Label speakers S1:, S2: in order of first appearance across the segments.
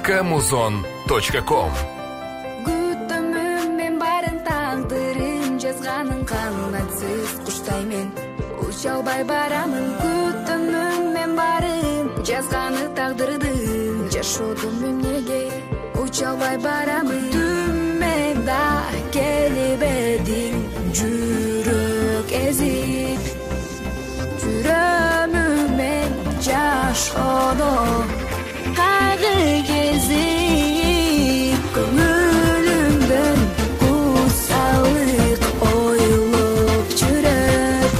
S1: kmuzon.com.
S2: Күтөмүн мен барын тагдырым жазганын канатсыз куштайм мен уча албай барамын. Күтөмүн мен барын жазганы тагдырды жашоодун эмнеге уча албай барамын. Күтүмө да келбедиң жүрөк эзип жүрөмүн мен жашоодо кайгы кезип көңүлүмдөн кусалык ойлоп жүрөт.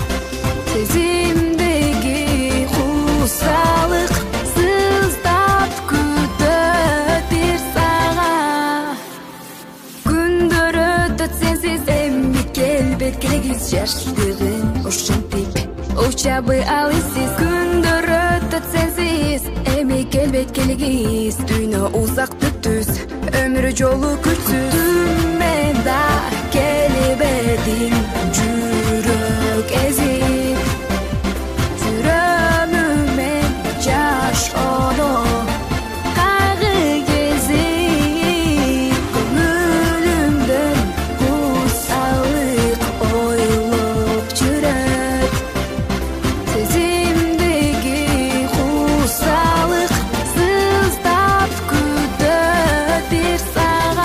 S2: Сезимдеги кусалык сыздап күтөт бир сага. Күндөр өтөт сенсиз эми келбет келегиз жаштыгын ушинтип учабы алысыз. Күндөр өтөт сенсиз эми келбет келегиз дүйнө узак түтүз өмүр жолу күчсүз. Түмө да келбедиң жүрөк эзип жүрөмүн мен жашоодо кайгы кезип көңүлүмдөн кусалык ойлоп жүрөт. Сезимдеги кусалык сыздап күтөт бир сага.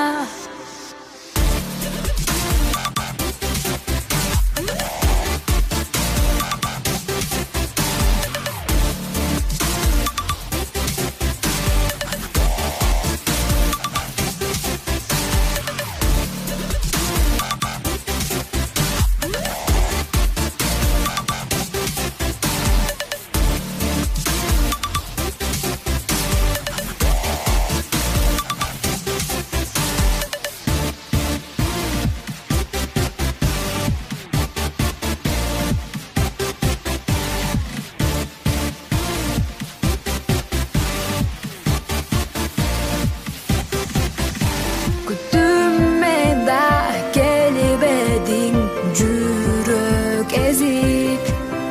S2: Күтүмө да келбедиң жүрөк эзип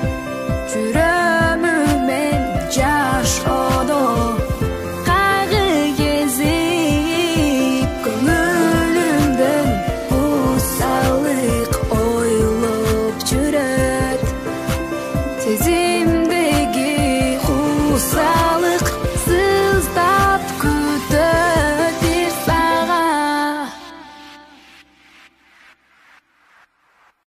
S2: жүрөмүн мен жашоодо кайгы кезип көңүлүмдөн кусалык ойлоп жүрөт. Сезимдеги кусалык